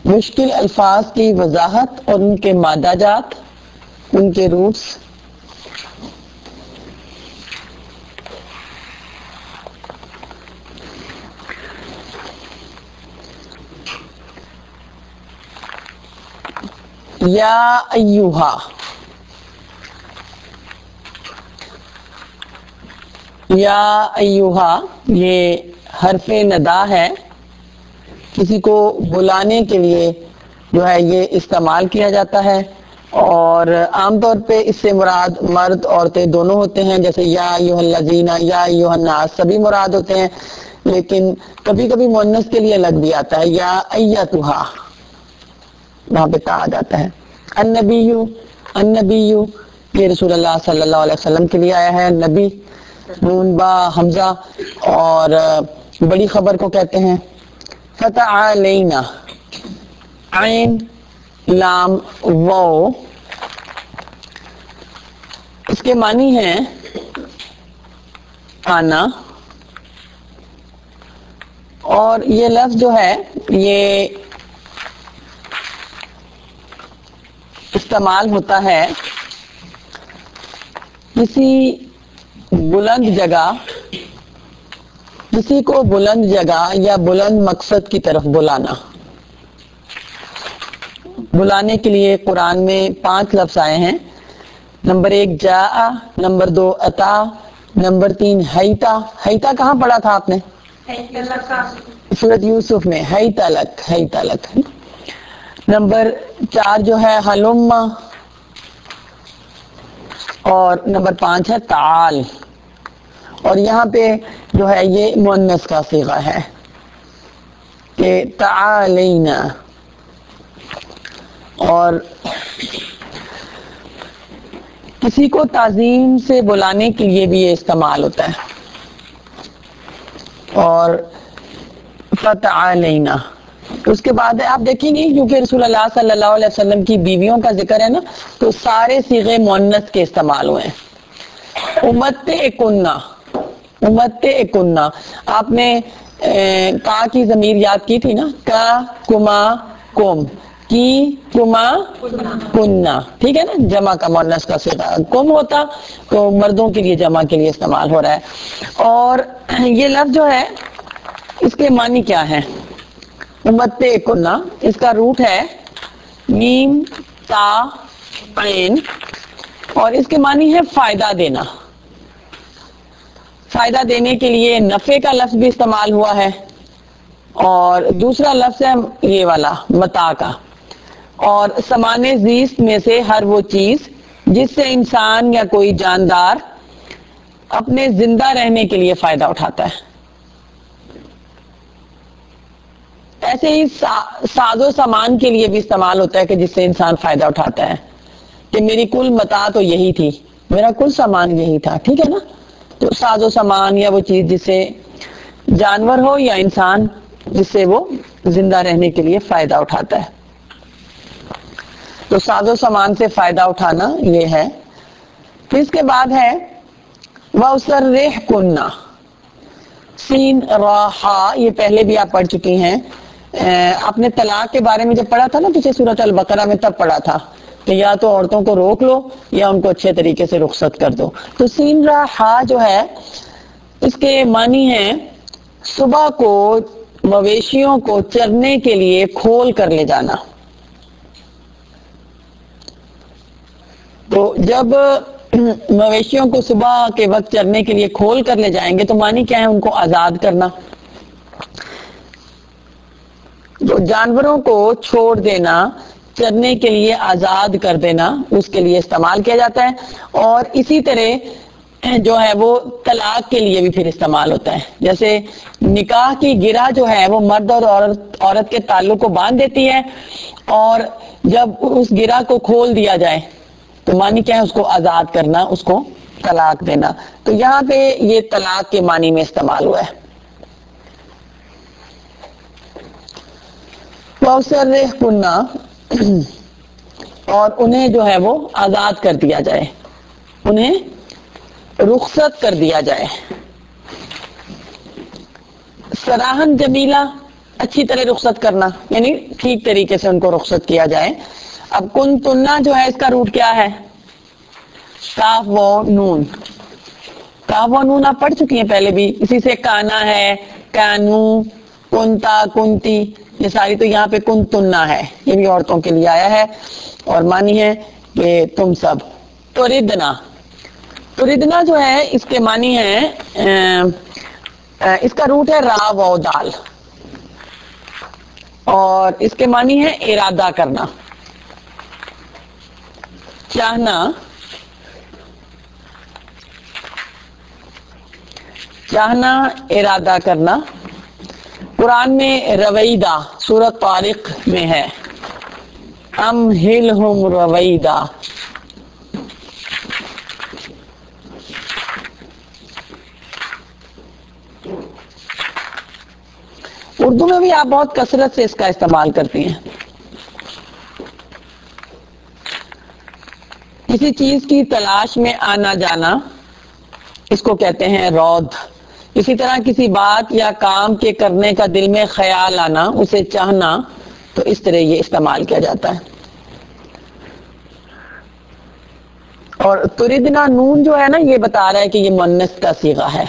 مشکل الفاظ کی وضاحت اور ان کے مادہ جات، ان کے روٹس. یا ایوہا، یا ایوہا یہ حرف ندا ہے، کسی کو بلانے کے لیے جو ہے یہ استعمال کیا جاتا ہے، اور عام طور پہ اس سے مراد مرد عورتیں دونوں ہوتے ہیں، جیسے یا ایھا الذین، یا ایھا الناس سبھی مراد ہوتے ہیں، لیکن کبھی کبھی مؤنث کے لیے الگ بھی آتا ہے، یا ایتھا وہاں پہ تا آ جاتا ہے. النبی یہ رسول اللہ صلی اللہ علیہ وسلم کے لیے آیا ہے. نبی نون با حمزہ، اور بڑی خبر کو کہتے ہیں. فتعالینا، عین لام واو، اس کے معنی ہیں آنا، اور یہ لفظ جو ہے یہ استعمال ہوتا ہے کسی بلند جگہ، کسی کو بلند جگہ یا بلند مقصد کی طرف بلانا. بلانے کے لیے قرآن میں 5 لفظ آئے ہیں. نمبر 1 جاء، نمبر 2 اتا، نمبر 3 حیتا. حیتا کہاں پڑھا تھا آپ نے؟ سورۃ یوسف میں، حیتا لک، حیتا لک. نمبر 4 جو ہے حلم، اور نمبر 5 ہے تعال. اور یہاں پہ جو ہے یہ مؤنث کا صیغہ ہے کہ تعالینا. اور کسی کو تعظیم سے بلانے کے لیے بھی یہ استعمال ہوتا ہے. اور فتعالینا اس کے بعد آپ دیکھیں گے، کیونکہ رسول اللہ صلی اللہ علیہ وسلم کی بیویوں کا ذکر ہے نا، تو سارے صیغے مؤنث کے استعمال ہوئے ہیں. امتعکنہ، امتعکنہ، آپ نے کا کی ضمیر یاد کی تھی نا، کا کما کم، کی کما کنہ، ٹھیک ہے نا، جمع کا مؤنث کا صیغہ کم ہوتا تو مردوں کے لیے جمع کے لیے استعمال ہو رہا ہے. اور یہ لفظ جو ہے اس کے معنی کیا ہے؟ امتعکنہ، اس کا روٹ ہے میم تا عین، اور اس کے معنی ہے فائدہ دینا. فائدہ دینے کے لیے نفع کا لفظ بھی استعمال ہوا ہے، اور دوسرا لفظ ہے یہ والا متاع کا. اور سامان زیست میں سے ہر وہ چیز جس سے انسان یا کوئی جاندار اپنے زندہ رہنے کے لیے فائدہ اٹھاتا ہے. ایسے ہی ساز و سامان کے لیے بھی استعمال ہوتا ہے کہ جس سے انسان فائدہ اٹھاتا ہے، کہ میری کل متاع تو یہی تھی، میرا کل سامان یہی تھا، ٹھیک ہے نا. تو ساز و سامان یا وہ چیز جس سے جانور ہو یا انسان، جس سے وہ زندہ رہنے کے لیے فائدہ اٹھاتا ہے. تو ساز و سامان سے فائدہ اٹھانا یہ ہے. پھر اس کے بعد ہے وَأُسَرِّحْكُنَّ، سین را ہا، یہ پہلے بھی آپ پڑھ چکی ہیں. آپ نے طلاق کے بارے میں جب پڑھا تھا نا پیچھے سورۃ البقرہ میں، تب پڑھا تھا کہ یا تو عورتوں کو روک لو یا ان کو اچھے طریقے سے رخصت کر دو. تو سین را ہا جو ہے اس کے معنی ہیں صبح کو مویشیوں کو چرنے کے لیے کھول کر لے جانا. تو جب مویشیوں کو صبح کے وقت چرنے کے لیے کھول کر لے جائیں گے تو معنی کیا ہے؟ ان کو آزاد کرنا. تو جانوروں کو چھوڑ دینا، چرنے کے لیے آزاد کر دینا، اس کے لیے استعمال کیا جاتا ہے. اور اسی طرح جو ہے وہ طلاق کے لیے بھی پھر استعمال ہوتا ہے. جیسے نکاح کی گرہ جو ہے وہ مرد اور عورت کے تعلق کو باندھ دیتی ہے، اور جب اس گرہ کو کھول دیا جائے تو معنی کیا ہے؟ اس کو آزاد کرنا، اس کو طلاق دینا. تو یہاں پہ یہ طلاق کے معنی میں استعمال ہوا ہے. وَأُسَرِّحْكُنَّ، اور انہیں جو ہے وہ آزاد کر دیا جائے، انہیں رخصت کر دیا جائے. سراحن جمیلہ، اچھی طرح رخصت کرنا، یعنی ٹھیک طریقے سے ان کو رخصت کیا جائے. اب کن تننا جو ہے اس کا روٹ کیا ہے؟ کاف و نون. کاف و نون آپ پڑھ چکی ہیں پہلے بھی. اسی سے کانا ہے، کانو، کنتا، کنتی، یہ ساری تو یہاں پہ کن تننا ہے، یہ بھی عورتوں کے لیے آیا ہے اور معنی ہے کہ تم سب. توریدنا، توریدنا جو ہے اس کے معنی ہے اس کا روٹ ہے را و دال اور اس کے معنی ہے ارادہ کرنا، چاہنا، چاہنا، ارادہ کرنا. قرآن میں رویدہ سورۃ طارق میں ہے، ام ہلہم رویدہ. اردو میں بھی آپ بہت کثرت سے اس کا استعمال کرتی ہیں. کسی چیز کی تلاش میں آنا جانا اس کو کہتے ہیں رود. اسی طرح کسی بات یا کام کے کرنے کا دل میں خیال آنا، اسے چاہنا، تو اس طرح یہ استعمال کیا جاتا ہے. اور تردنا نون جو ہے نا یہ بتا رہا ہے کہ یہ مؤنث کا صیغہ ہے.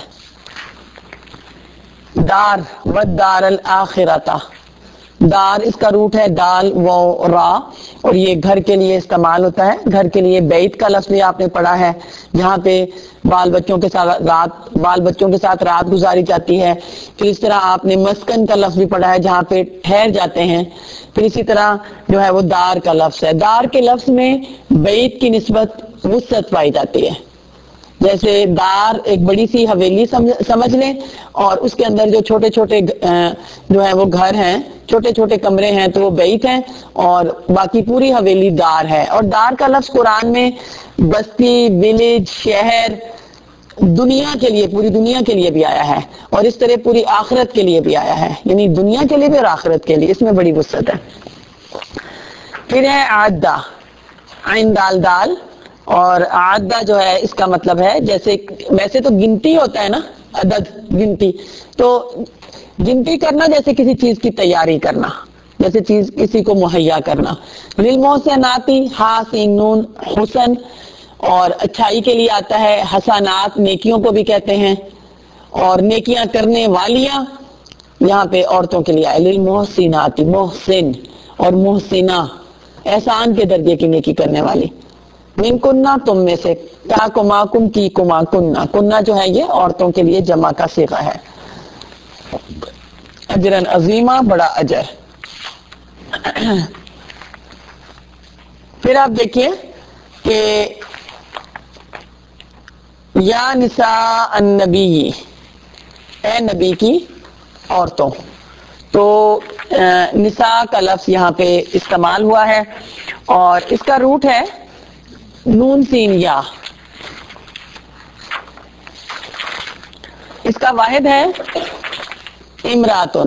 دار والدار الاخرۃ، دار اس کا روٹ ہے دال و را اور یہ گھر کے لیے استعمال ہوتا ہے. گھر کے لیے بیت کا لفظ بھی آپ نے پڑھا ہے جہاں پہ بال بچوں کے ساتھ رات گزاری جاتی ہے. پھر اس طرح آپ نے مسکن کا لفظ بھی پڑھا ہے جہاں پہ ٹھہر جاتے ہیں. پھر اسی طرح جو ہے وہ دار کا لفظ ہے. دار کے لفظ میں بیت کی نسبت وسعت پائی جاتی ہے. جیسے دار ایک بڑی سی حویلی سمجھ لیں اور اس کے اندر جو چھوٹے چھوٹے جو ہے وہ گھر ہیں، چھوٹے چھوٹے کمرے ہیں تو وہ بیت ہیں اور باقی پوری حویلی دار ہے. اور دار کا لفظ قرآن میں بستی، ولیج، شہر، دنیا کے لیے، پوری دنیا کے لیے بھی آیا ہے اور اس طرح پوری آخرت کے لیے بھی آیا ہے، یعنی دنیا کے لیے بھی اور آخرت کے لیے، اس میں بڑی وسعت ہے. پھر ہے عدہ، عین دال دال اور عدہ جو ہے اس کا مطلب ہے جیسے ویسے تو گنتی ہوتا ہے نا، عدد گنتی، تو گنتی کرنا جیسے کسی چیز کی تیاری کرنا، جیسے چیز کسی کو مہیا کرنا. للمحسناتی حاسین نون حسن اور اچھائی کے لیے آتا ہے. حسنات نیکیوں کو بھی کہتے ہیں اور نیکیاں کرنے والیاں یہاں پہ عورتوں کے لیے آئے. للمحسنات محسن اور محسنہ احسان کے درجے کی نیکی کرنے والی. من کننا تم میں سے، کا کما کن کی کما کننا، کننا جو ہے یہ عورتوں کے لیے جمع کا صیغہ ہے. اجرن عظیمہ بڑا اجر. پھر آپ دیکھیے کہ یا نساء النبی، اے نبی کی عورتوں، تو نساء کا لفظ یہاں پہ استعمال ہوا ہے اور اس کا روٹ ہے نون سین یا. اس کا واحد ہے امراتن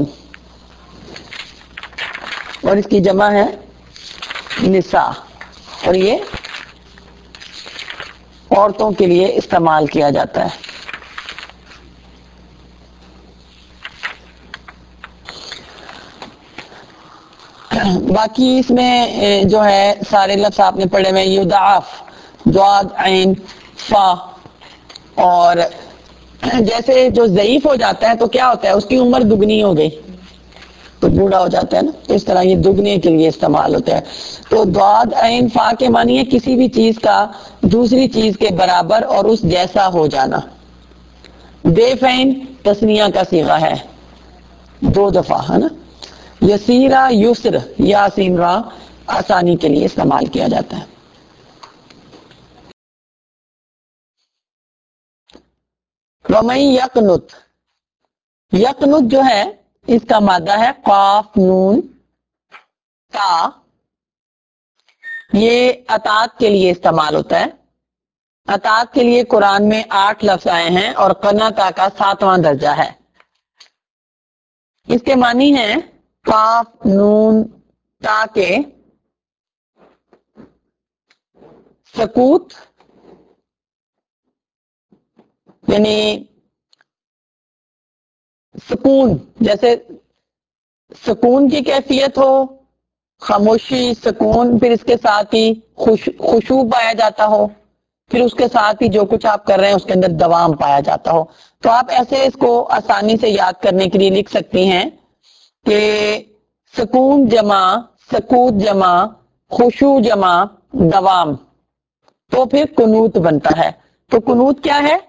اور اس کی جمع ہے نساء اور یہ عورتوں کے لیے استعمال کیا جاتا ہے. باقی اس میں جو ہے سارے لفظ آپ نے پڑھے ہوئے، یضاعف، ضاد، عین، فا. اور جیسے جو ضعیف ہو جاتا ہے تو کیا ہوتا ہے، اس کی عمر دگنی ہو گئی تو بوڑھا ہو جاتا ہے نا، تو اس طرح یہ دگنے کے لیے استعمال ہوتا ہے. تو ضاد، عین، فا کے معنی ہے کسی بھی چیز کا دوسری چیز کے برابر اور اس جیسا ہو جانا. دیفین تسنیہ کا صیغہ ہے، دو دفعہ ہے نا. یسیرا یسر یا سین را آسانی کے لیے استعمال کیا جاتا ہے. ومن یقنت، یقنت جو ہے اس کا مادہ ہے قاف نون تا، یہ اطاعت کے لیے استعمال ہوتا ہے. اطاعت کے لیے قرآن میں 8 لفظ آئے ہیں اور قناتا کا 7واں درجہ ہے. اس کے معنی ہیں قاف نون تا کے سکوت، یعنی سکون، جیسے سکون کی کیفیت ہو، خاموشی، سکون، پھر اس کے ساتھ ہی خشوع پایا جاتا ہو، پھر اس کے ساتھ ہی جو کچھ آپ کر رہے ہیں اس کے اندر دوام پایا جاتا ہو. تو آپ ایسے اس کو آسانی سے یاد کرنے کے لیے لکھ سکتی ہیں کہ سکون جمع سکوت جمع خشوع جمع دوام، تو پھر قنوت بنتا ہے. تو قنوت کیا ہے؟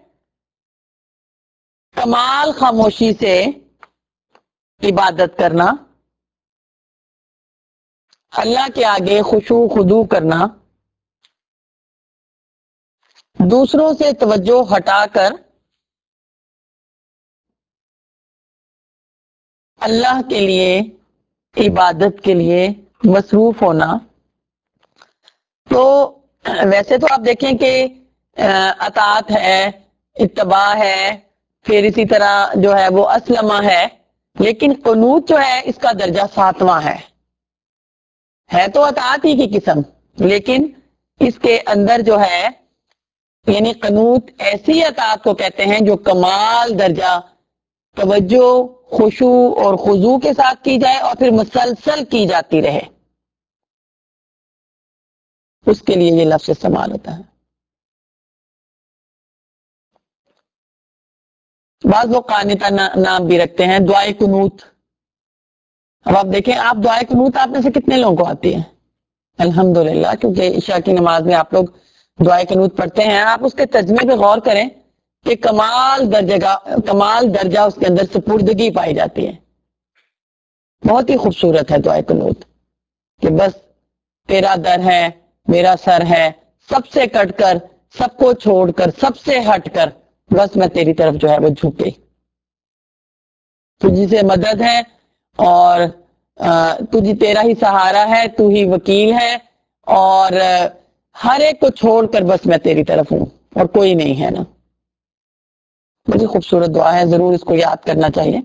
کمال خاموشی سے عبادت کرنا، اللہ کے آگے خشوع خضوع کرنا، دوسروں سے توجہ ہٹا کر اللہ کے لیے عبادت کے لیے مصروف ہونا. تو ویسے تو آپ دیکھیں کہ اطاعت ہے، اتباع ہے، پھر اسی طرح جو ہے وہ اسلمہ ہے، لیکن قنوت جو ہے اس کا درجہ 7واں ہے تو اطاعت ہی کی قسم، لیکن اس کے اندر جو ہے یعنی قنوت ایسی اطاعت کو کہتے ہیں جو کمال درجہ توجہ، خشوع اور خضوع کے ساتھ کی جائے اور پھر مسلسل کی جاتی رہے، اس کے لیے یہ لفظ استعمال ہوتا ہے. بعض لوگ قانتہ نام بھی رکھتے ہیں، دعائے قنوت. اب آپ دیکھیں، آپ دعائے قنوت آپ میں سے کتنے لوگوں کو آتی ہے؟ الحمدللہ، کیونکہ عشاء کی نماز میں آپ لوگ دعائے قنوت پڑھتے ہیں. آپ اس کے ترجمے پہ غور کریں کہ کمال درجہ اس کے اندر سپردگی پائی جاتی ہے. بہت ہی خوبصورت ہے دعائے قنوت کہ بس تیرا در ہے، میرا سر ہے، سب سے کٹ کر، سب کو چھوڑ کر، سب سے ہٹ کر بس میں تیری طرف جو ہے وہ جھک گئی. تجھی سے مدد ہے اور تجھی تیرا ہی سہارا ہے، تو ہی وکیل ہے، اور ہر ایک کو چھوڑ کر بس میں تیری طرف ہوں اور کوئی نہیں ہے نا. بڑی خوبصورت دعا ہے، ضرور اس کو یاد کرنا چاہیے.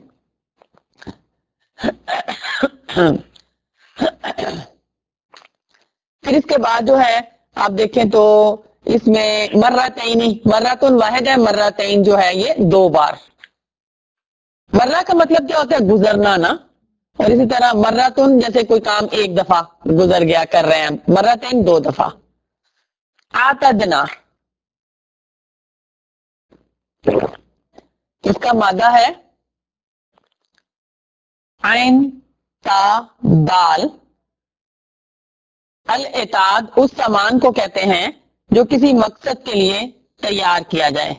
پھر اس کے بعد جو ہے آپ دیکھیں تو اس میں مرتين، مرتن واحد ہے، مرتين جو ہے یہ 2 بار. مرہ کا مطلب کیا ہوتا ہے؟ گزرنا نا. اور اسی طرح مرتن جیسے کوئی کام ایک دفعہ گزر گیا، کر رہے ہیں. مرتين 2 دفعہ. اعتدنا، اس کا مادہ ہے عین تا دال. الاعتاد اس سامان کو کہتے ہیں جو کسی مقصد کے لیے تیار کیا جائے.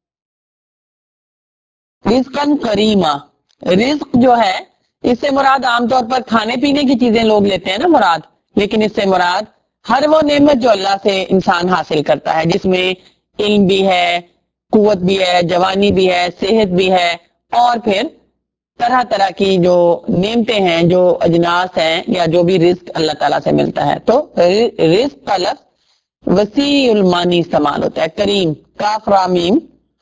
رزقاً کریما، رزق جو ہے اس سے مراد عام طور پر کھانے پینے کی چیزیں لوگ لیتے ہیں نا مراد، لیکن اس سے مراد ہر وہ نعمت جو اللہ سے انسان حاصل کرتا ہے، جس میں علم بھی ہے، قوت بھی ہے، جوانی بھی ہے، صحت بھی ہے، اور پھر طرح طرح کی جو نعمتیں ہیں، جو اجناس ہیں، یا جو بھی رزق اللہ تعالیٰ سے ملتا ہے. تو رزق کا لفظ وسیع المانی استعمال ہوتا ہے. کریم، کاف را میم.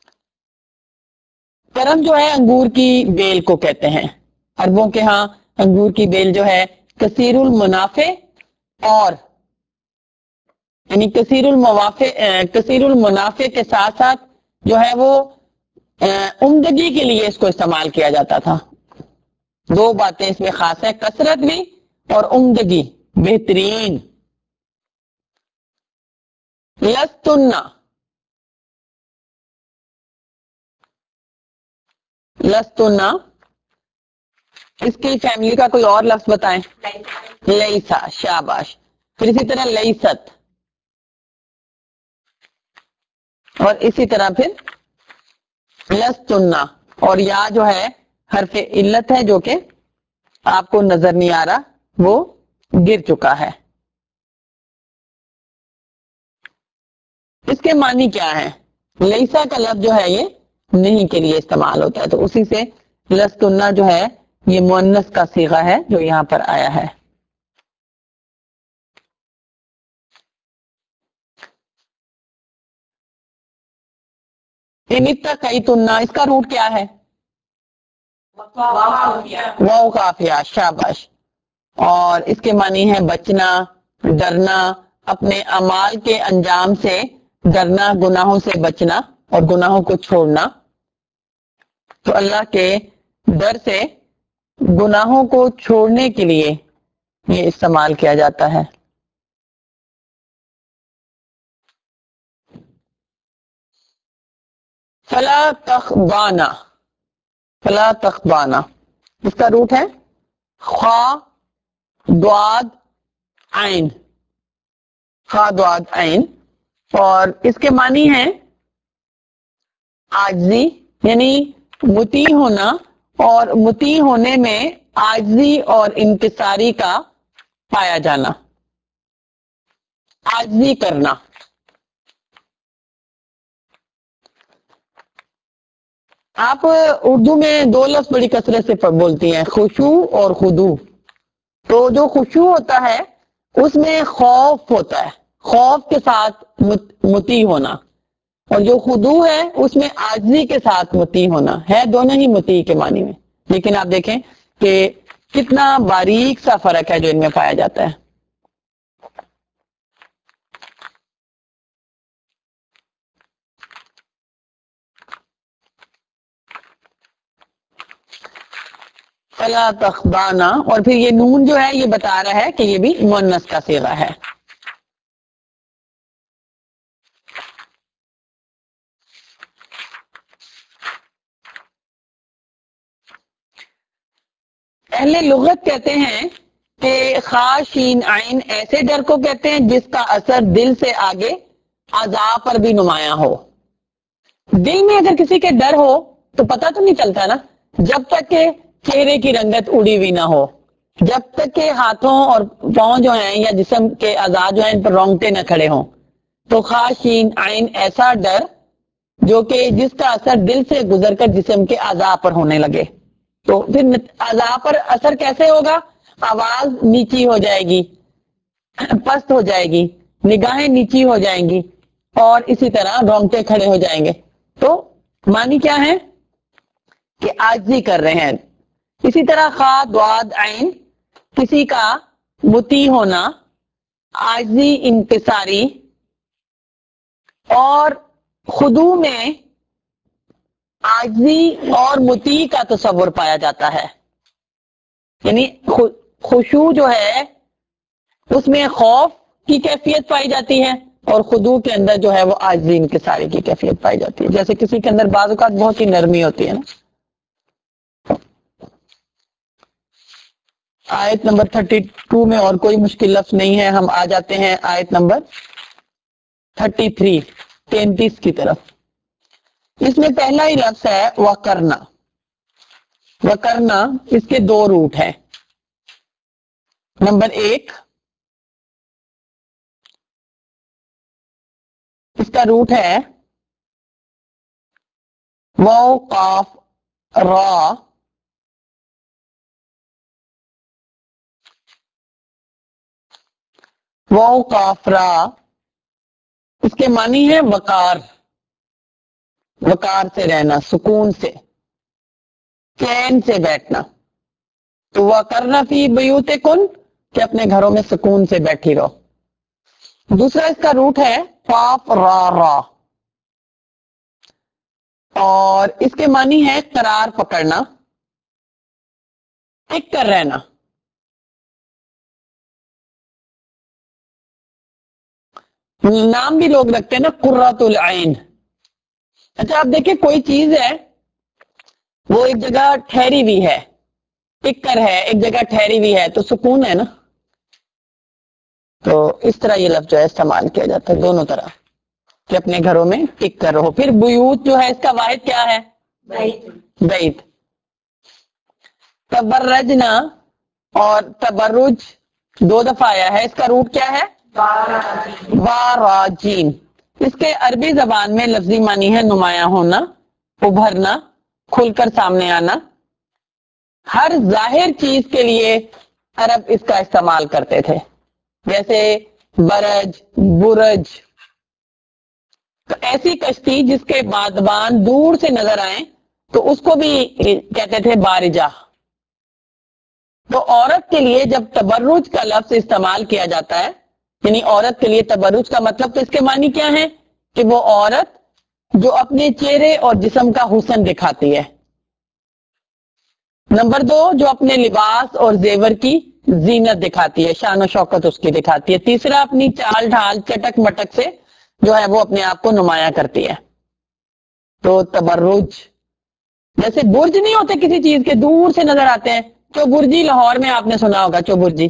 کرم جو ہے انگور کی بیل کو کہتے ہیں. عربوں کے ہاں انگور کی بیل جو ہے کثیر المنافع، اور یعنی کثیر المنافع کے ساتھ ساتھ جو ہے وہ عمدگی کے لیے اس کو استعمال کیا جاتا تھا. 2 باتیں اس میں خاص ہیں، کثرت بھی اور عمدگی، بہترین. لستنا، لستنا اس کی فیملی کا کوئی اور لفظ بتائیں. لیسا، شاباش. پھر اسی طرح لیست، اور اسی طرح پھر لستنا. اور یا جو ہے حرف علت ہے جو کہ آپ کو نظر نہیں آ رہا، وہ گر چکا ہے. اس کے معنی کیا ہے؟ لیسا کا لفظ جو ہے یہ نہیں کے لیے استعمال ہوتا ہے، تو اسی سے لستنا جو ہے یہ مؤنث کا صیغہ ہے جو یہاں پر آیا ہے. اتقیتن، اس کا روٹ کیا ہے؟ واو قافیہ، شاباش. اور اس کے معنی ہے بچنا، ڈرنا، اپنے اعمال کے انجام سے ڈرنا، گناہوں سے بچنا اور گناہوں کو چھوڑنا. تو اللہ کے ڈر سے گناہوں کو چھوڑنے کے لیے یہ استعمال کیا جاتا ہے. فلا تخضعنا، فلا تخضعنا اس کا روٹ ہے خا ضاد عین، خا ضاد عین، اور اس کے معنی ہیں عاجزی، یعنی مطیع ہونا، اور مطیع ہونے میں عاجزی اور انکساری کا پایا جانا، عاجزی کرنا. آپ اردو میں دو لفظ بڑی کثرت سے بولتی ہیں، خشوع اور خضوع. تو جو خشوع ہوتا ہے اس میں خوف ہوتا ہے، خوف کے ساتھ مطیع ہونا، اور جو خضوع ہے اس میں عاجزی کے ساتھ مطیع ہونا ہے، دونوں ہی مطیع کے معنی میں. لیکن آپ دیکھیں کہ کتنا باریک سا فرق ہے جو ان میں پایا جاتا ہے. فلا تخضعنا، اور پھر یہ نون جو ہے یہ بتا رہا ہے کہ یہ بھی مؤنث کا صیغہ ہے. اہل لغت کہتے ہیں کہ خا شین عین ایسے ڈر کو کہتے ہیں جس کا اثر دل سے آگے اعضاء پر بھی نمایاں ہو. دل میں اگر کسی کے ڈر ہو تو پتہ تو نہیں چلتا نا، جب تک کہ چہرے کی رنگت اڑی ہوئی نہ ہو، جب تک کہ ہاتھوں اور پاؤں جو ہیں یا جسم کے اعضاء جو ہیں ان پر رونگٹے نہ کھڑے ہوں. تو خا شین عین ایسا ڈر جو کہ جس کا اثر دل سے گزر کر جسم کے اعضاء پر ہونے لگے. تو پھر اعضاء پر اثر کیسے ہوگا؟ آواز نیچی ہو جائے گی، پست ہو جائے گی، نگاہیں نیچی ہو جائیں گی، اور اسی طرح رونگٹے کھڑے ہو جائیں گے. تو معنی کیا ہے کہ عاجزی کر رہے ہیں. اسی طرح خا ضاد عین کسی کا مطیع ہونا، عاجزی انکساری، اور خضوع میں عاجزی اور مطیع کا تصور پایا جاتا ہے. یعنی خشوع جو ہے اس میں خوف کی کیفیت پائی جاتی ہے، اور خضوع کے اندر جو ہے وہ عاجزی انکساری کی کیفیت پائی جاتی ہے. جیسے کسی کے اندر بعض اوقات بہت ہی نرمی ہوتی ہے نا. آیت نمبر 32 میں اور کوئی مشکل لفظ نہیں ہے، ہم آ جاتے ہیں آیت نمبر 33 کی طرف. اس میں پہلا ہی لفظ ہے وَقَرْنَ. وَقَرْنَ اس کے دو روٹ ہیں. نمبر 1 اس کا روٹ ہے واو قاف را، واو قاف را، اس کے معنی ہے وقار، وقار سے رہنا، سکون سے، چین سے بیٹھنا. تو وَقَرْنَ فِي بُيُوتِكُنَّ کہ اپنے گھروں میں سکون سے بیٹھی رہو. دوسرا اس کا روٹ ہے قاف را را، اور اس کے معنی ہے قرار پکڑنا، ٹک کر رہنا. نام بھی لوگ رکھتے ہیں نا قرۃ العین. اچھا آپ دیکھیں کوئی چیز ہے وہ ایک جگہ ٹھہری ہوئی ہے، ٹک کر ہے، ایک جگہ ٹھہری ہوئی ہے، تو سکون ہے نا. تو اس طرح یہ لفظ جو ہے استعمال کیا جاتا ہے دونوں طرح، کہ اپنے گھروں میں ٹک کر رہو. پھر بیوت جو ہے اس کا واحد کیا ہے؟ بیت. تبرجنا اور تبرج دو دفعہ آیا ہے، اس کا روٹ کیا ہے؟ باراجین. اس کے عربی زبان میں لفظی معنی ہے نمایاں ہونا، ابھرنا، کھل کر سامنے آنا. ہر ظاہر چیز کے لیے عرب اس کا استعمال کرتے تھے، جیسے برج، برج. تو ایسی کشتی جس کے بادبان دور سے نظر آئیں تو اس کو بھی کہتے تھے بارجہ. تو عورت کے لیے جب تبرج کا لفظ استعمال کیا جاتا ہے، یعنی عورت کے لیے تبرج کا مطلب، تو اس کے معنی کیا ہے کہ وہ عورت جو اپنے چہرے اور جسم کا حسن دکھاتی ہے، نمبر 2 جو اپنے لباس اور زیور کی زینت دکھاتی ہے، شان و شوکت اس کی دکھاتی ہے۔ تیسرا اپنی چال ڈھال چٹک مٹک سے جو ہے وہ اپنے آپ کو نمایاں کرتی ہے۔ تو تبرج، جیسے برج نہیں ہوتے کسی چیز کے، دور سے نظر آتے ہیں، چوبرجی لاہور میں آپ نے سنا ہوگا چوبرجی،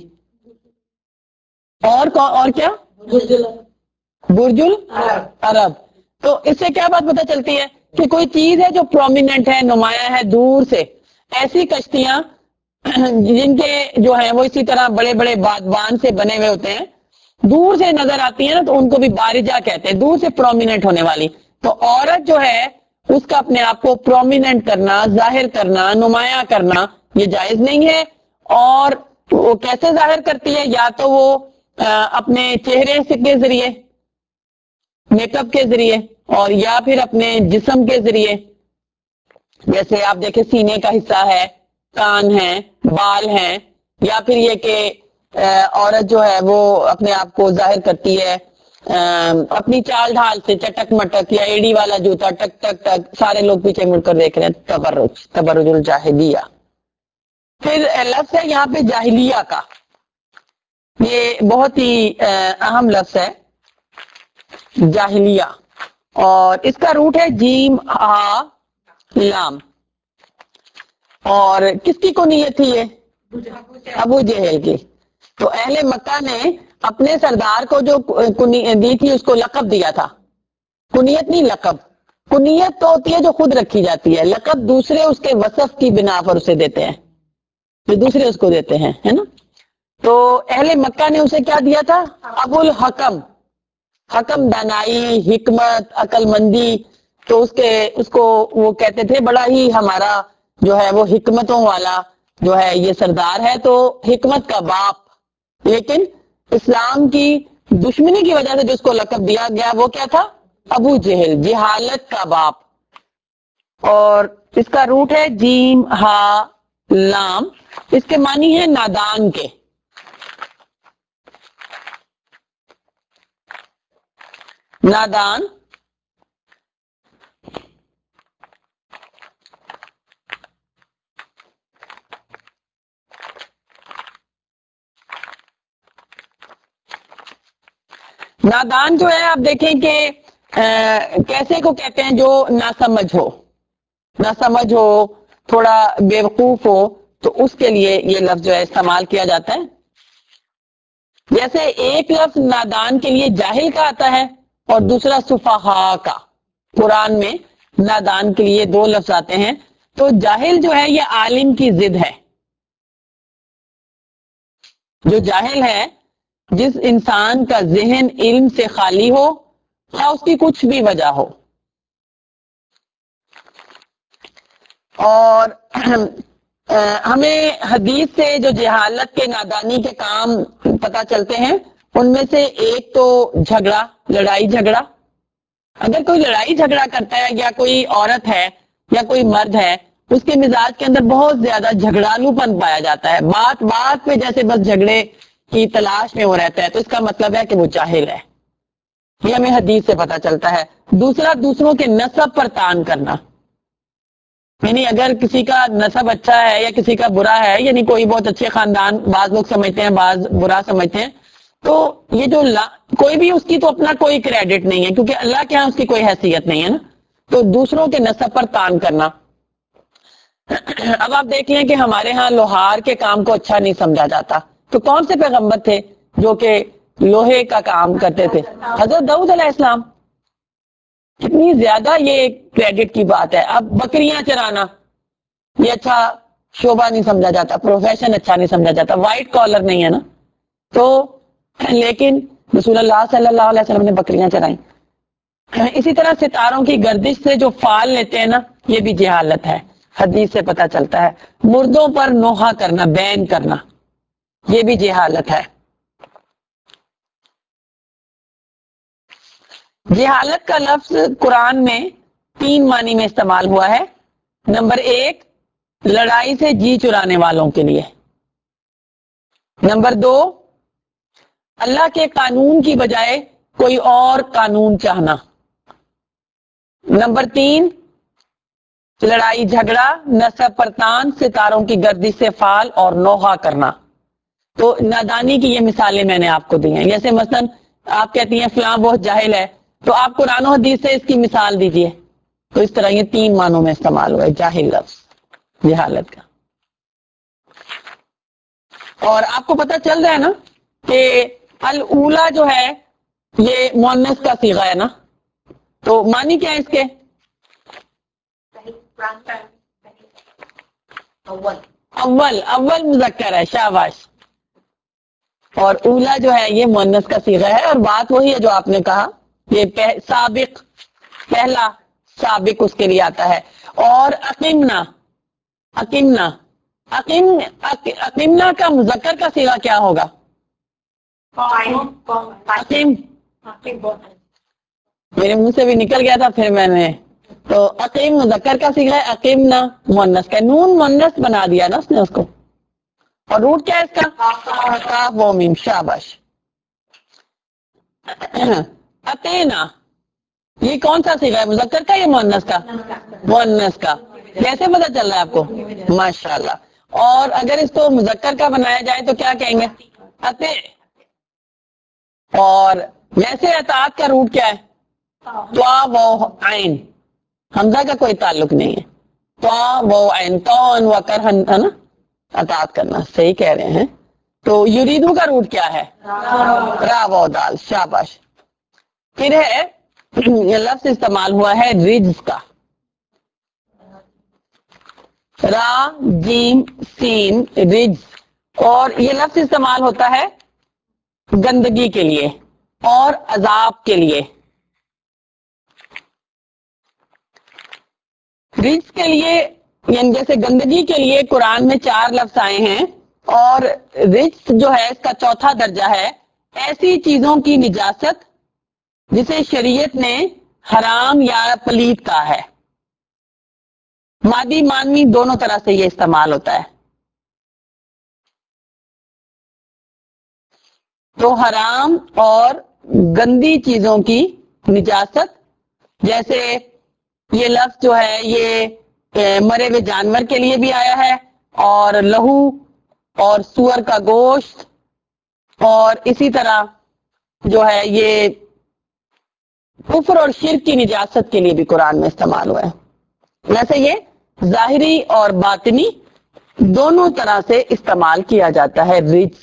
اور کیا، برج العرب۔ تو اس سے کیا بات پتہ چلتی ہے کہ کوئی چیز ہے جو پرومیننٹ ہے، نمایاں ہے دور سے۔ ایسی کشتیاں جن کے جو ہیں وہ اسی طرح بڑے بڑے بادبان سے بنے ہوئے ہوتے ہیں، دور سے نظر آتی ہیں نا، تو ان کو بھی بارجہ کہتے ہیں، دور سے پرومیننٹ ہونے والی۔ تو عورت جو ہے اس کا اپنے آپ کو پرومیننٹ کرنا، ظاہر کرنا، نمایاں کرنا یہ جائز نہیں ہے۔ اور وہ کیسے ظاہر کرتی ہے؟ یا تو وہ اپنے چہرے کے ذریعے، میک اپ کے ذریعے، اور یا پھر اپنے جسم کے ذریعے، جیسے آپ دیکھیں سینے کا حصہ ہے، کان ہے، بال ہیں، یا پھر یہ کہ عورت جو ہے وہ اپنے آپ کو ظاہر کرتی ہے اپنی چال ڈھال سے، چٹک مٹک یا ایڑی والا جوتا، ٹک ٹک ٹک، سارے لوگ پیچھے مڑ کر دیکھ رہے ہیں، تبرج الجاہلیہ۔ پھر لفظ ہے یہاں پہ جاہلیہ کا، یہ بہت ہی اہم لفظ ہے جاہلیہ، اور اس کا روٹ ہے جیم ہا لام۔ اور کس کی کنیت تھی یہ؟ ابو جہل کی۔ تو اہل مکہ نے اپنے سردار کو جو کنیت دی تھی اس کو لقب دیا تھا، کنیت نہیں لقب۔ کنیت تو ہوتی ہے جو خود رکھی جاتی ہے، لقب دوسرے اس کے وصف کی بنا پر اسے دیتے ہیں، جو دوسرے اس کو دیتے ہیں، ہے نا۔ تو اہل مکہ نے اسے کیا دیا تھا؟ ابو الحکم، حکم دانائی، حکمت، عقل مندی۔ تو اس کو وہ کہتے تھے بڑا ہی ہمارا جو ہے وہ حکمتوں والا جو ہے یہ سردار ہے، تو حکمت کا باپ۔ لیکن اسلام کی دشمنی کی وجہ سے جس کو لقب دیا گیا وہ کیا تھا؟ ابو جہل، جہالت کا باپ۔ اور اس کا روٹ ہے جیم ہا لام، اس کے معنی ہے نادان کے۔ نادان، نادان جو ہے آپ دیکھیں کہ کیسے کو کہتے ہیں؟ جو ناسمجھ ہو، تھوڑا بیوقوف ہو، تو اس کے لیے یہ لفظ جو ہے استعمال کیا جاتا ہے۔ جیسے ایک لفظ نادان کے لیے جاہل کا آتا ہے اور دوسرا سفہا کا۔ قرآن میں نادان کے لیے 2 لفظ آتے ہیں۔ تو جاہل جو ہے یہ عالم کی ضد ہے۔ جو جاہل ہے، جس انسان کا ذہن علم سے خالی ہو، یا اس کی کچھ بھی وجہ ہو۔ اور ہمیں حدیث سے جو جہالت کے، نادانی کے کام پتہ چلتے ہیں، ان میں سے ایک تو لڑائی جھگڑا۔ اگر کوئی لڑائی جھگڑا کرتا ہے، یا کوئی عورت ہے یا کوئی مرد ہے، اس کے مزاج کے اندر بہت زیادہ جھگڑالو پن پایا جاتا ہے، بات بات پہ جیسے بس جھگڑے کی تلاش میں وہ رہتا ہے، تو اس کا مطلب ہے کہ وہ جاہل ہے۔ یہ ہمیں حدیث سے پتہ چلتا ہے۔ دوسرا، دوسروں کے نسب پر تان کرنا، یعنی اگر کسی کا نسب اچھا ہے یا کسی کا برا ہے، یعنی کوئی بہت اچھے خاندان، بعض لوگ سمجھتے ہیں بعض برا سمجھتے ہیں، تو یہ جو کوئی بھی اس کی تو اپنا کوئی کریڈٹ نہیں ہے، کیونکہ اللہ کے ہاں اس کی کوئی حیثیت نہیں ہے نا۔ تو دوسروں کے نسب پر تان کرنا۔ اب آپ دیکھ لیں کہ ہمارے ہاں لوہار کے کام کو اچھا نہیں سمجھا جاتا، تو کون سے پیغمبر تھے جو کہ لوہے کا کام کرتے تھے؟ حضرت داؤد علیہ السلام۔ کتنی زیادہ یہ کریڈٹ کی بات ہے۔ اب بکریاں چرانا یہ اچھا شعبہ نہیں سمجھا جاتا، پروفیشن اچھا نہیں سمجھا جاتا، وائٹ کالر نہیں ہے نا۔ تو لیکن رسول اللہ صلی اللہ علیہ وسلم نے بکریاں چرائیں۔ اسی طرح ستاروں کی گردش سے جو فال لیتے ہیں نا، یہ بھی جہالت ہے، حدیث سے پتہ چلتا ہے۔ مردوں پر نوحہ کرنا، بین کرنا، یہ بھی جہالت ہے۔ جہالت کا لفظ قرآن میں 3 معنی میں استعمال ہوا ہے۔ نمبر 1، لڑائی سے جی چرانے والوں کے لیے۔ نمبر 2، اللہ کے قانون کی بجائے کوئی اور قانون چاہنا۔ نمبر 3، لڑائی جھگڑا، نصب پرتان، ستاروں کی گردش سے فال اور نوحہ کرنا. تو نادانی کی یہ مثالیں میں نے آپ کو دی ہیں. جیسے مثلا آپ کہتی ہیں فلاں بہت جاہل ہے، تو آپ قرآن و حدیث سے اس کی مثال دیجئے. تو اس طرح یہ 3 معنوں میں استعمال ہوا ہے جاہل لفظ جہالت کا. اور آپ کو پتہ چل رہا ہے نا کہ الاولا جو ہے یہ مؤنث کا صیغہ ہے نا، تو معنی کیا ہے اس کے؟ اول مذکر ہے، شاباش. اور اولا جو ہے یہ مؤنث کا صیغہ ہے، اور بات وہی ہے جو آپ نے کہا، یہ سابق، پہلا سابق اس کے لیے آتا ہے. اور اقیمنا، اقیمنا، اقیمنا کا مذکر کا صیغہ کیا ہوگا؟ اقیم. میرے منہ سے بھی نکل گیا تھا پھر میں نے. تو اقیم مذکر کا صیغہ ہے، اقیمنا مؤنث کا. نون مؤنث بنا دیا نا اس نے اس کو. اور روٹ کیا ہے اس کا؟ کاف و میم. شاباش. اتینا یہ کون سا صیغہ ہے، مذکر کا یا مؤنث کا؟ مؤنث کا. کیسے پتہ چل رہا ہے آپ کو؟ ماشاءاللہ. اور اگر اس کو مذکر کا بنایا جائے تو کیا کہیں گے؟ اتے. اور ویسے اطاعت کا روٹ کیا ہے؟ تو و عین. حمزہ کا کوئی تعلق نہیں ہے. تو و عین، تو و کر ہے نا، اطاعت کرنا. صحیح کہہ رہے ہیں. تو یریدو کا روٹ کیا ہے؟ را و دال. شاباش. پھر ہے یہ لفظ استعمال ہوا ہے رجز کا. را جیم سین رجز. اور یہ لفظ استعمال ہوتا ہے گندگی کے لیے اور عذاب کے لیے. رجز کے لیے یعنی جیسے گندگی کے لیے قرآن میں 4 لفظ آئے ہیں، اور رجز جو ہے اس کا چوتھا درجہ ہے ایسی چیزوں کی نجاست جسے شریعت نے حرام یا پلید کہا ہے. مادی مانوی دونوں طرح سے یہ استعمال ہوتا ہے. تو حرام اور گندی چیزوں کی نجاست، جیسے یہ لفظ جو ہے یہ مرے ہوئے جانور کے لیے بھی آیا ہے، اور لہو اور سور کا گوشت، اور اسی طرح جو ہے یہ کفر اور شرک کی نجاست کے لیے بھی قرآن میں استعمال ہوا ہے. ویسے یہ ظاہری اور باطنی دونوں طرح سے استعمال کیا جاتا ہے رجس.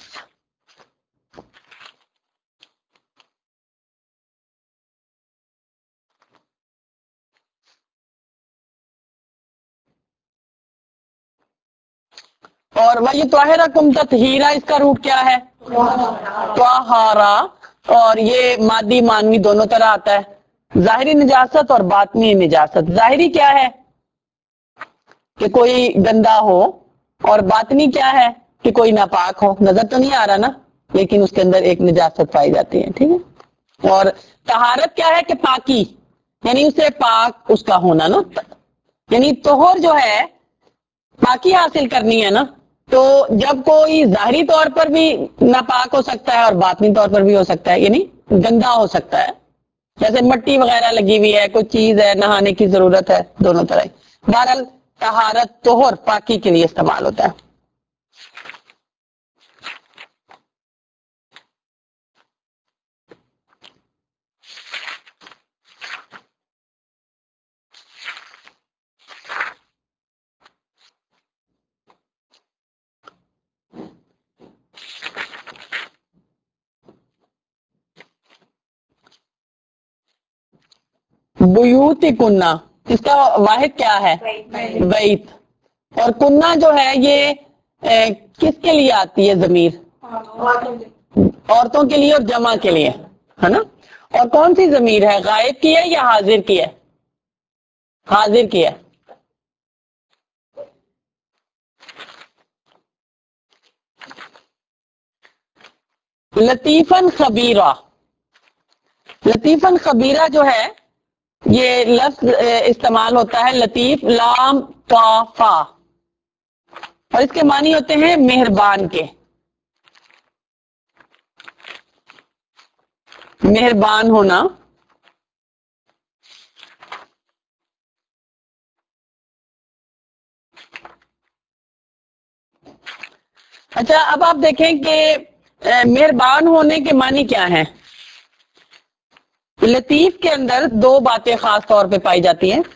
اور وہی طاہرہ کم تطہیرہ، اس کا روٹ کیا ہے؟ طہارہ. اور یہ مادی مانوی دونوں طرح آتا ہے. ظاہری نجاست اور باطنی نجاست. ظاہری کیا ہے؟ کہ کوئی گندا ہو. اور باطنی کیا ہے؟ کہ کوئی ناپاک ہو. نظر تو نہیں آ رہا نا، لیکن اس کے اندر ایک نجاست پائی جاتی ہے. ٹھیک ہے. اور طہارت کیا ہے؟ کہ پاکی، یعنی اسے پاک اس کا ہونا نا. یعنی طہور جو ہے پاکی حاصل کرنی ہے نا. تو جب کوئی ظاہری طور پر بھی ناپاک ہو سکتا ہے اور باطنی طور پر بھی ہو سکتا ہے، یعنی گندا ہو سکتا ہے. جیسے مٹی وغیرہ لگی ہوئی ہے، کوئی چیز ہے، نہانے کی ضرورت ہے، دونوں طرح. بہرحال طہارت طہور پاکی کے لیے استعمال ہوتا ہے. بیوت کنہ، اس کا واحد کیا ہے؟ بیت. اور کنہ جو ہے یہ کس کے لیے آتی ہے ضمیر؟ عورتوں کے لیے اور جمع کے لیے ہے نا. اور کون سی ضمیر ہے، غائب کی ہے یا حاضر کی ہے؟ حاضر کی ہے. لطیفاً خبیرہ. لطیفاً خبیرہ جو ہے یہ لفظ استعمال ہوتا ہے لطیف لام طافا، اور اس کے معنی ہوتے ہیں مہربان کے. مہربان ہونا. اچھا اب آپ دیکھیں کہ مہربان ہونے کے معنی کیا ہیں. لطیف کے اندر دو باتیں خاص طور پہ پائی جاتی ہیں.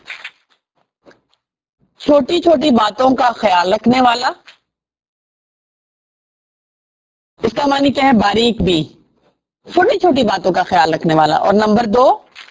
چھوٹی چھوٹی باتوں کا خیال رکھنے والا، اس کا معنی کیا ہے؟ باریک بھی، چھوٹی چھوٹی باتوں کا خیال رکھنے والا. اور نمبر دو،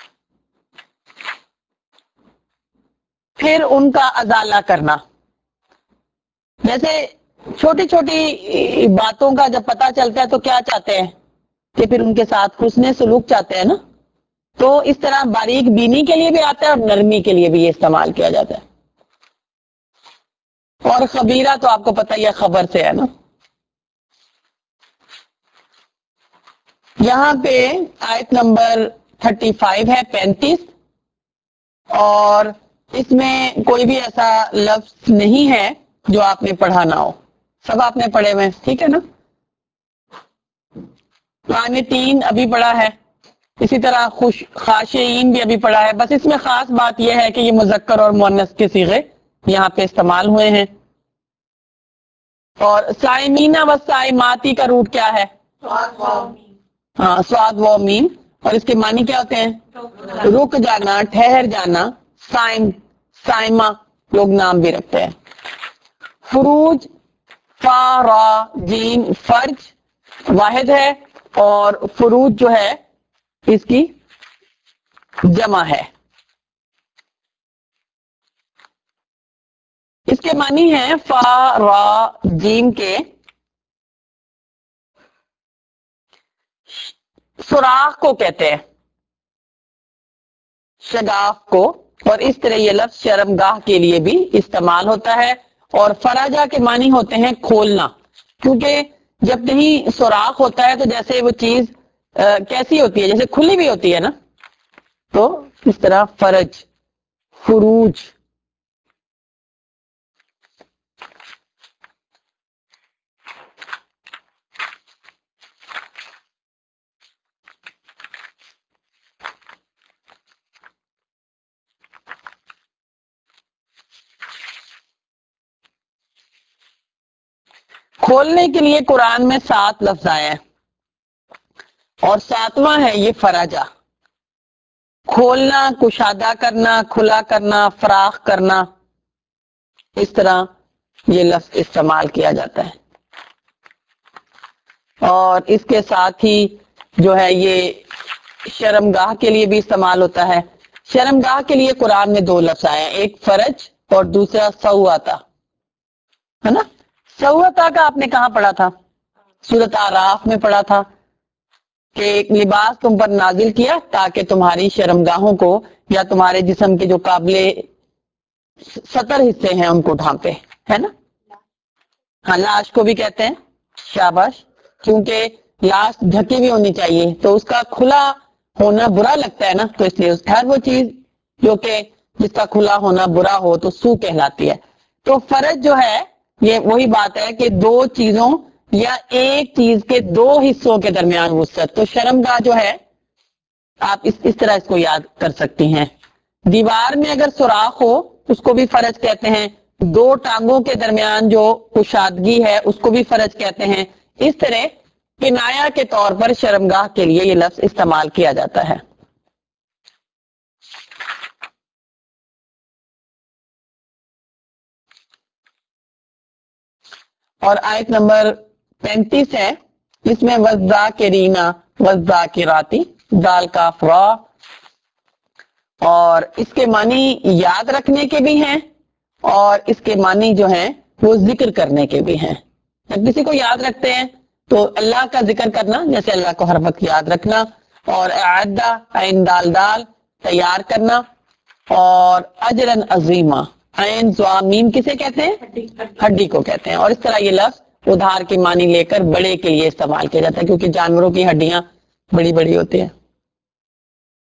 پھر ان کا ازالہ کرنا. جیسے چھوٹی چھوٹی باتوں کا جب پتہ چلتا ہے تو کیا چاہتے ہیں کہ پھر ان کے ساتھ حسن سلوک چاہتے ہیں نا. تو اس طرح باریک بینی کے لیے بھی آتا ہے اور نرمی کے لیے بھی یہ استعمال کیا جاتا ہے. اور خبیرہ تو آپ کو پتہ ہی ہے، خبر سے ہے نا. یہاں پہ آیت نمبر 35 ہے، 35، اور اس میں کوئی بھی ایسا لفظ نہیں ہے جو آپ نے پڑھا نہ ہو. سب آپ نے پڑھے ہوئے، ٹھیک ہے نا. قانتین ابھی پڑھا ہے، اسی طرح خاشعین بھی ابھی پڑھا ہے. بس اس میں خاص بات یہ ہے کہ یہ مذکر اور مؤنث کے صیغے یہاں پہ استعمال ہوئے ہیں. اور سائمینہ و سائماتی کا روٹ کیا ہے؟ ہاں، سواد و میم. اور اس کے معنی کیا ہوتے ہیں؟ رک جانا، ٹھہر جانا. سائم، سائمہ لوگ نام بھی رکھتے ہیں. فروج، فا را جیم، فرج واحد ہے، اور فروج جو ہے اس کی جمع ہے. اس کے معنی ہیں فا را جیم کے سوراخ کو کہتے ہیں، شگاف کو. اور اس طرح یہ لفظ شرمگاہ کے لیے بھی استعمال ہوتا ہے. اور فراجہ کے معنی ہوتے ہیں کھولنا، کیونکہ جب کہیں سوراخ ہوتا ہے تو جیسے وہ چیز کیسی ہوتی ہے؟ جیسے کھلی بھی ہوتی ہے نا. تو اس طرح فرج، فروج. کھولنے کے لیے قرآن میں 7 لفظ آئے ہیں، اور 7واں ہے یہ فراجہ. کھولنا، کشادہ کرنا، کھلا کرنا، فراخ کرنا، اس طرح یہ لفظ استعمال کیا جاتا ہے. اور اس کے ساتھ ہی جو ہے یہ شرمگاہ کے لیے بھی استعمال ہوتا ہے. شرمگاہ کے لیے قرآن میں 2 لفظ آئے ہیں، ایک فرج اور دوسرا سواتا، ہے نا. سواتا کا آپ نے کہاں پڑھا تھا؟ سورۃ اعراف میں پڑھا تھا کہ ایک لباس تم پر نازل کیا تاکہ تمہاری شرمگاہوں کو یا تمہارے جسم کے جو قابل سطر حصے ہیں ان کو ڈھانپے، ہے نا. ہاں، لاش کو بھی کہتے ہیں. شاباش. کیونکہ لاش ڈھکی بھی ہونی چاہیے، تو اس کا کھلا ہونا برا لگتا ہے نا، تو اس لیے ہر وہ چیز جو کہ جس کا کھلا ہونا برا ہو تو سو کہلاتی ہے. تو فرج جو ہے یہ وہی بات ہے کہ 2 چیزوں یا ایک چیز کے 2 حصوں کے درمیان وسعت. تو شرمگاہ جو ہے آپ اس طرح اس کو یاد کر سکتی ہیں. دیوار میں اگر سوراخ ہو اس کو بھی فرج کہتے ہیں. 2 ٹانگوں کے درمیان جو کشادگی ہے اس کو بھی فرج کہتے ہیں. اس طرح کنایا کے طور پر شرمگاہ کے لیے یہ لفظ استعمال کیا جاتا ہے. اور آیت نمبر 35 ہے، اس میں والذاکرین والذاکراتی، دال کا افرا. اور اس کے معنی یاد رکھنے کے بھی ہیں، اور اس کے معنی جو ہیں وہ ذکر کرنے کے بھی ہیں. جب کسی کو یاد رکھتے ہیں تو اللہ کا ذکر کرنا، جیسے اللہ کو ہر وقت یاد رکھنا. اور اعدہ، عین دال دال، تیار کرنا. اور اجرن عظیمہ، عین زوامیم کسے کہتے ہیں؟ ہڈی کو کہتے ہیں. اور اس طرح یہ لفظ ادھار کے معنی لے کر بڑے کے لیے استعمال کیا جاتا ہے، کیونکہ جانوروں کی ہڈیاں بڑی بڑی ہوتی ہیں.